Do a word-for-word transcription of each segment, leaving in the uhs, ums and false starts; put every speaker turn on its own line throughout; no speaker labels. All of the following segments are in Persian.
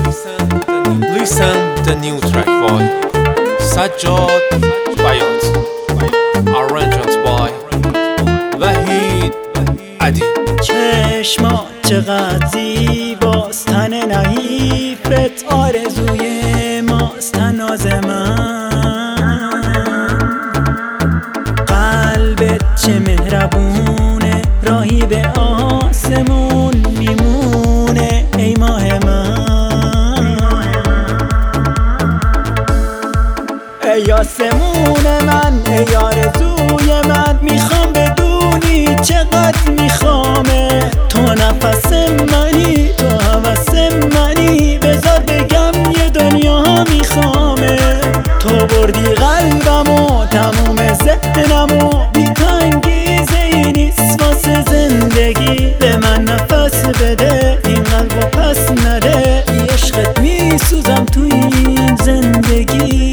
Listen the new track by Sajjad Bayat, arranged by Wahid Adi.
چشما چقدر زیباست، تن نحیفت آرزوی ماست، ناز من قلبت چه مهربونه، راهی به آسمون میمونه ای ماه من، ای آسمون من، ای آرزوی من. میخوام بدونی چقدر میخوامه، تو نفس منی، تو هوس منی، بذار بگم یه دنیا میخوامه. تو بردی قلبمو، تموم ذهنمو، بی تو انگیزه ای نیست واسه زندگی. به من نفس بده، این قلبو پس نده، بی عشقت میسوزم تو این زندگی.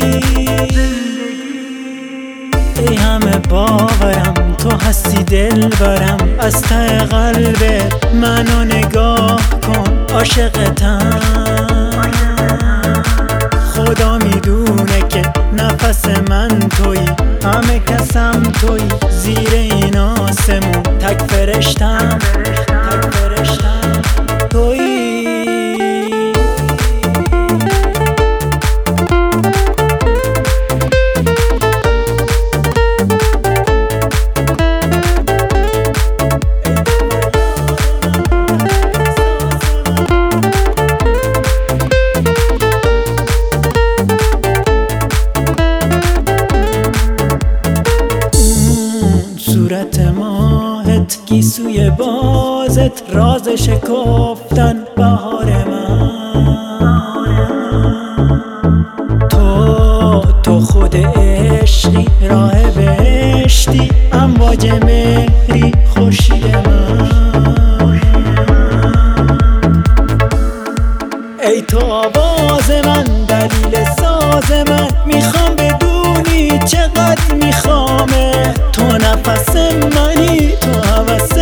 ای همه باورم، تو هستی دل برم، از ته قلبت منو نگاه کن، عاشقتم. خدا میدونه که نفس من تویی، همه کسم تویی، زیر این آسمون تک فرشتم، تک فرشتم تویی. صورت ماهت، گیسوی بازت، راز شکفتن بهار من. تو تو خود عشقی، راه بهشتی، امواج مهری، خورشید من. ای تو آواز من، دلیل ساز من، میخوام بدونی چقدر میخوامه. تو نفس منی، تو هوس